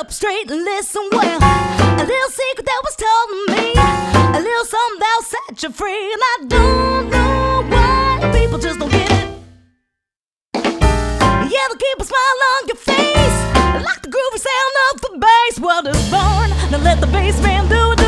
up straight and listen well. A little secret that was told to me, a little something that'll set you free. And I don't know why people just don't get it. Yeah, they'll keep a smile on your face, like the groovy sound of the bass. Well, it's born, now let the bass man do it.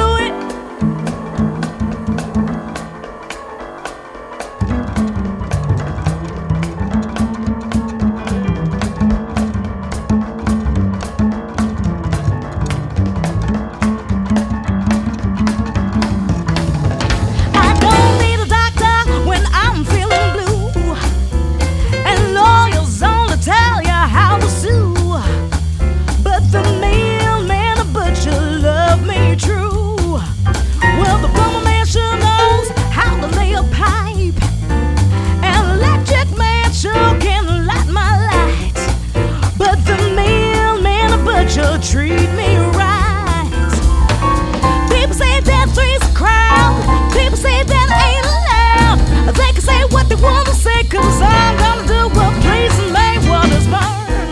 Treat me right. People say that three's a crowd. People say that ain't allowed. They can say what they wanna say, 'cause I'm gonna do what pleases me. What is mine?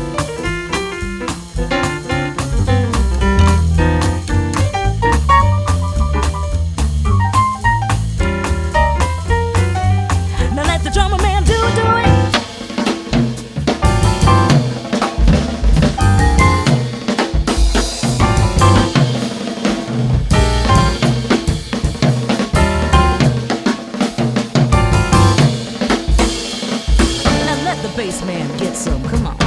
Now let the drummer man do it. The bass man get some, come on.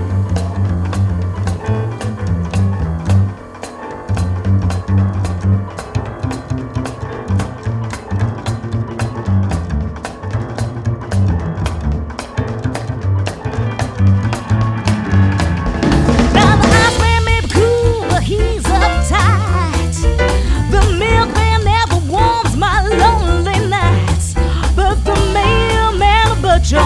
Now the ice man may be cool, but he's uptight. The milkman never warms my lonely nights, but the mailman, a butcher,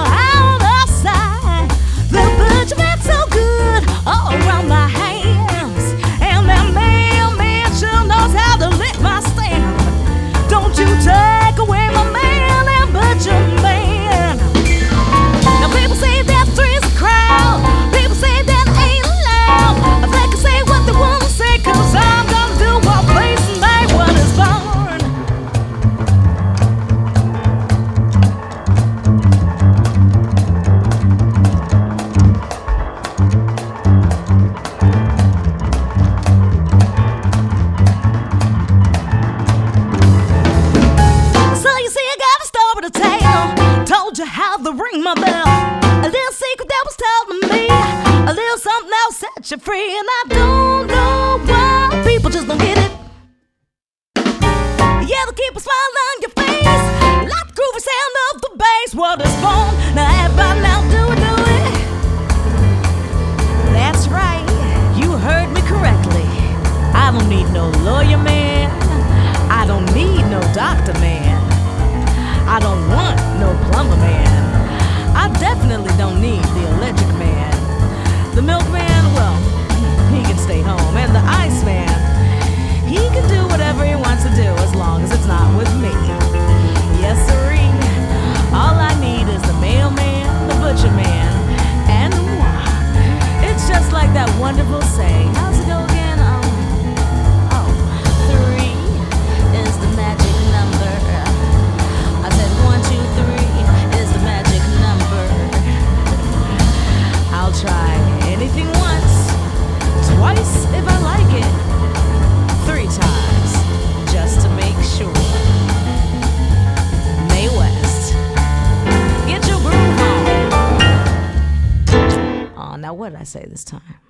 all around my hands, and that mailman sure knows how to lick my stamp. Don't you take away my man and butcher man. Now people say that three's a crowd. People say that ain't allowed. They can say what they wanna say, 'cause I'm gonna do what pleases me. What is born? How to ring my bell. A little secret that was told to me, a little something that'll set you free. And I don't know why people just don't get it. Yeah, they'll keep a smile on your face, like the groovy sound of the bass. What is born? Now everybody now do it. That's right, you heard me correctly. I don't need no lawyer man, I don't need no doctor man, I don't want no plumber man, I definitely don't need the electric man. The milkman, well, he can stay home. And the ice man, he can do whatever he wants to do as long as it's not with me. Yes sirree, all I need is the mailman, the butcher man, and moi. It's just like that wonderful saying. How's it go again? Three is the magic number. I said 1, 2, 3 is the magic number. I'll try anything once, twice if I like it, 3 times just to make sure. Mae West, get your groove on. Oh, now what did I say this time?